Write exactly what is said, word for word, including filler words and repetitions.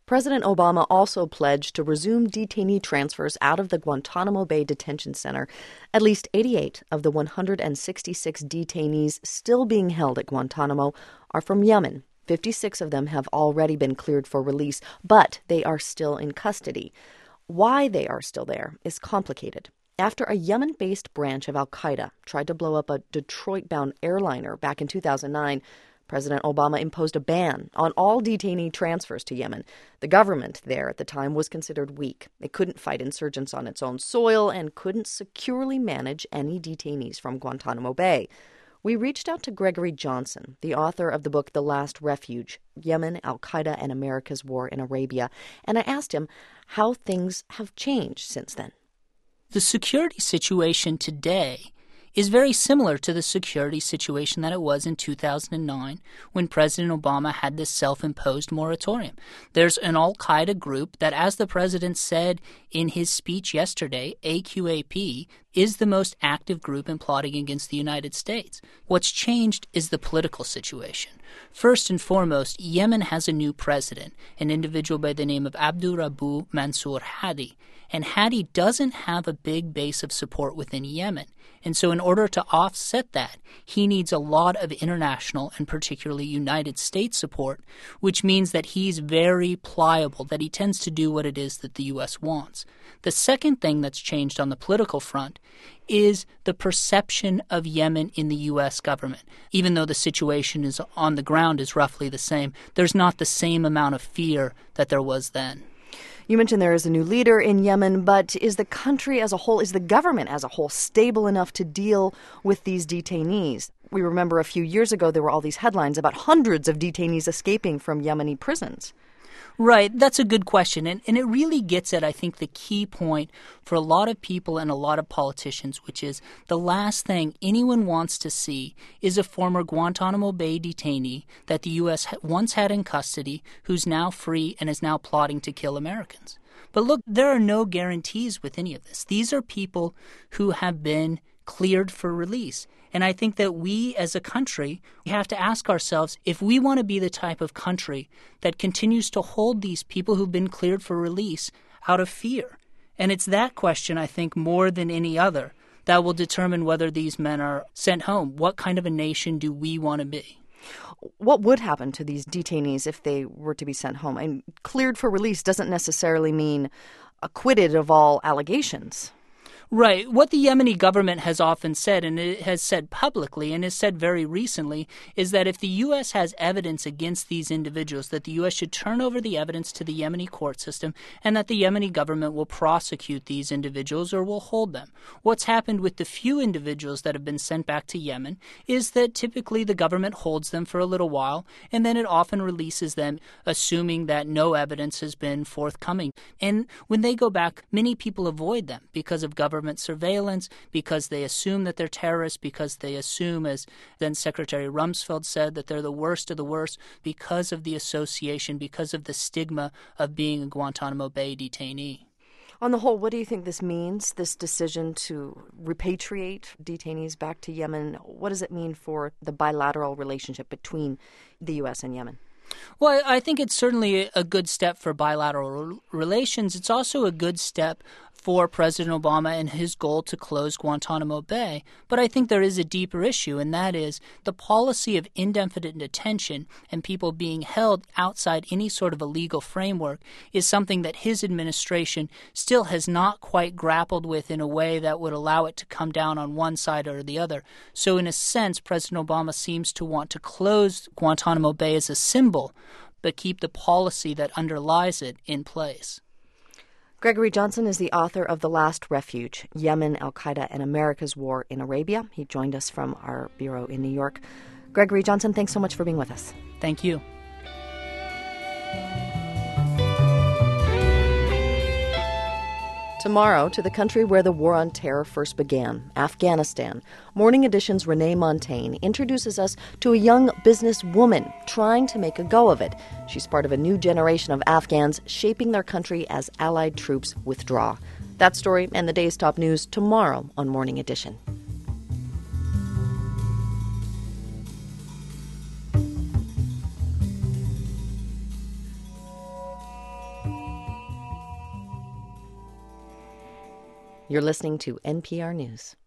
President Obama also pledged to resume detainee transfers out of the Guantanamo Bay Detention Center. At least eighty-eight of the one hundred sixty-six detainees still being held at Guantanamo are from Yemen. fifty-six of them have already been cleared for release, but they are still in custody. Why they are still there is complicated. After a Yemen-based branch of al-Qaeda tried to blow up a Detroit-bound airliner back in two thousand nine, President Obama imposed a ban on all detainee transfers to Yemen. The government there at the time was considered weak. It couldn't fight insurgents on its own soil and couldn't securely manage any detainees from Guantanamo Bay. We reached out to Gregory Johnson, the author of the book The Last Refuge, Yemen, Al-Qaeda, and America's War in Arabia, and I asked him how things have changed since then. The security situation today is very similar to the security situation that it was in two thousand nine when President Obama had this self-imposed moratorium. There's an al-Qaeda group that, as the president said in his speech yesterday, A Q A P, is the most active group in plotting against the United States. What's changed is the political situation. First and foremost, Yemen has a new president, an individual by the name of Abdurabu Mansour Hadi. And Hadi doesn't have a big base of support within Yemen. And so in order to offset that, he needs a lot of international and particularly United States support, which means that he's very pliable, that he tends to do what it is that the U S wants. The second thing that's changed on the political front is the perception of Yemen in the U S government. Even though the situation is on the ground is roughly the same, there's not the same amount of fear that there was then. You mentioned there is a new leader in Yemen, but is the country as a whole, is the government as a whole stable enough to deal with these detainees? We remember a few years ago there were all these headlines about hundreds of detainees escaping from Yemeni prisons. Right. That's a good question. And, and it really gets at, I think, the key point for a lot of people and a lot of politicians, which is the last thing anyone wants to see is a former Guantanamo Bay detainee that the U S once had in custody who's now free and is now plotting to kill Americans. But look, there are no guarantees with any of this. These are people who have been cleared for release. And I think that we as a country we have to ask ourselves if we want to be the type of country that continues to hold these people who've been cleared for release out of fear. And it's that question, I think, more than any other, that will determine whether these men are sent home. What kind of a nation do we want to be? What would happen to these detainees if they were to be sent home? And cleared for release doesn't necessarily mean acquitted of all allegations. Right. What the Yemeni government has often said, and it has said publicly and has said very recently, is that if the U S has evidence against these individuals, that the U S should turn over the evidence to the Yemeni court system and that the Yemeni government will prosecute these individuals or will hold them. What's happened with the few individuals that have been sent back to Yemen is that typically the government holds them for a little while and then it often releases them, assuming that no evidence has been forthcoming. And when they go back, many people avoid them because of government surveillance, because they assume that they're terrorists, because they assume, as then Secretary Rumsfeld said, that they're the worst of the worst because of the association, because of the stigma of being a Guantanamo Bay detainee. On the whole, what do you think this means, this decision to repatriate detainees back to Yemen? What does it mean for the bilateral relationship between the U S and Yemen? Well, I think it's certainly a good step for bilateral relations. It's also a good step for President Obama and his goal to close Guantanamo Bay. But I think there is a deeper issue, and that is the policy of indefinite detention and people being held outside any sort of a legal framework is something that his administration still has not quite grappled with in a way that would allow it to come down on one side or the other. So in a sense, President Obama seems to want to close Guantanamo Bay as a symbol, but keep the policy that underlies it in place. Gregory Johnson is the author of The Last Refuge, Yemen, Al-Qaeda, and America's War in Arabia. He joined us from our bureau in New York. Gregory Johnson, thanks so much for being with us. Thank you. Tomorrow, to the country where the war on terror first began, Afghanistan. Morning Edition's Renee Montaigne introduces us to a young businesswoman trying to make a go of it. She's part of a new generation of Afghans shaping their country as Allied troops withdraw. That story and the day's top news tomorrow on Morning Edition. You're listening to N P R News.